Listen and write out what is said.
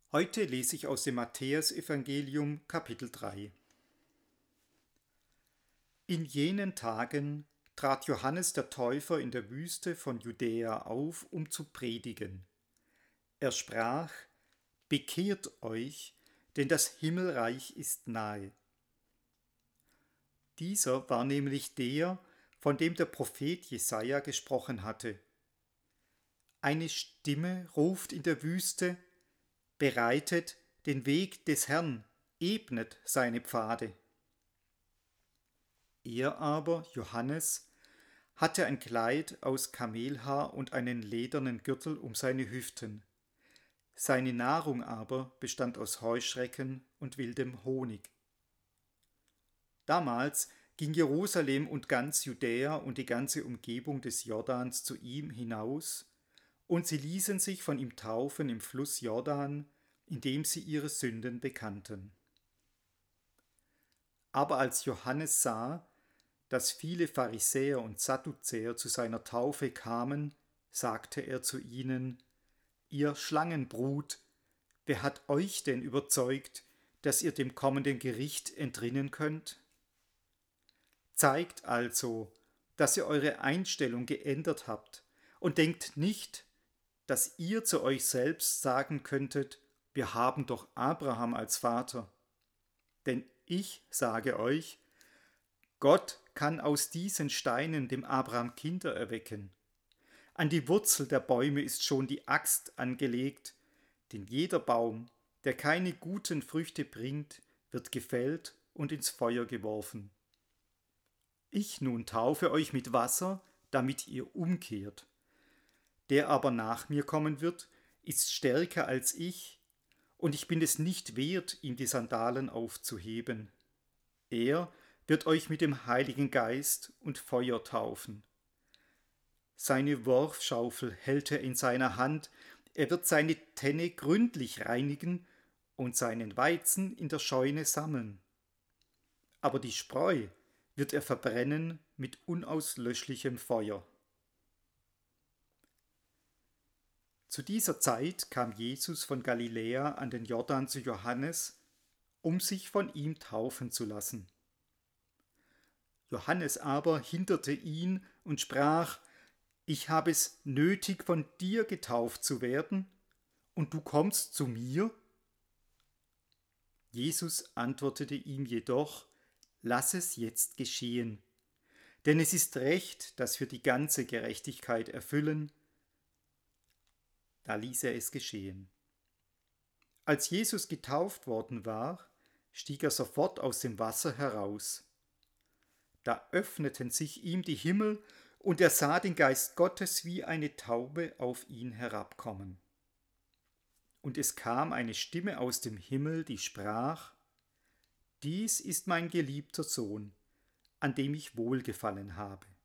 Heute lese ich aus dem Matthäusevangelium Kapitel 3. In jenen Tagen trat Johannes der Täufer in der Wüste von Judäa auf, um zu predigen. Er sprach: Bekehrt euch, denn das Himmelreich ist nahe. Dieser war nämlich der, von dem der Prophet Jesaja gesprochen hatte. Eine Stimme ruft in der Wüste: Bereitet den Weg des Herrn, ebnet seine Pfade. Er aber, Johannes, hatte ein Kleid aus Kamelhaar und einen ledernen Gürtel um seine Hüften. Seine Nahrung aber bestand aus Heuschrecken und wildem Honig. Damals ging Jerusalem und ganz Judäa und die ganze Umgebung des Jordans zu ihm hinaus, und sie ließen sich von ihm taufen im Fluss Jordan, indem sie ihre Sünden bekannten. Aber als Johannes sah, dass viele Pharisäer und Sadduzäer zu seiner Taufe kamen, sagte er zu ihnen: Ihr Schlangenbrut, wer hat euch denn überzeugt, dass ihr dem kommenden Gericht entrinnen könnt? Zeigt also, dass ihr eure Einstellung geändert habt und denkt nicht, dass ihr zu euch selbst sagen könntet: Wir haben doch Abraham als Vater. Denn ich sage euch, Gott kann aus diesen Steinen dem Abraham Kinder erwecken. An die Wurzel der Bäume ist schon die Axt angelegt, denn jeder Baum, der keine guten Früchte bringt, wird gefällt und ins Feuer geworfen. Ich nun taufe euch mit Wasser, damit ihr umkehrt. Der aber nach mir kommen wird, ist stärker als ich, und ich bin es nicht wert, ihm die Sandalen aufzuheben. Er wird euch mit dem Heiligen Geist und Feuer taufen. Seine Worfschaufel hält er in seiner Hand, er wird seine Tenne gründlich reinigen und seinen Weizen in der Scheune sammeln. Aber die Spreu wird er verbrennen mit unauslöschlichem Feuer. Zu dieser Zeit kam Jesus von Galiläa an den Jordan zu Johannes, um sich von ihm taufen zu lassen. Johannes aber hinderte ihn und sprach: Ich habe es nötig, von dir getauft zu werden, und du kommst zu mir? Jesus antwortete ihm jedoch: Lass es jetzt geschehen, denn es ist recht, dass wir die ganze Gerechtigkeit erfüllen. Da ließ er es geschehen. Als Jesus getauft worden war, stieg er sofort aus dem Wasser heraus. Da öffneten sich ihm die Himmel, und er sah den Geist Gottes wie eine Taube auf ihn herabkommen. Und es kam eine Stimme aus dem Himmel, die sprach: Dies ist mein geliebter Sohn, an dem ich Wohlgefallen habe.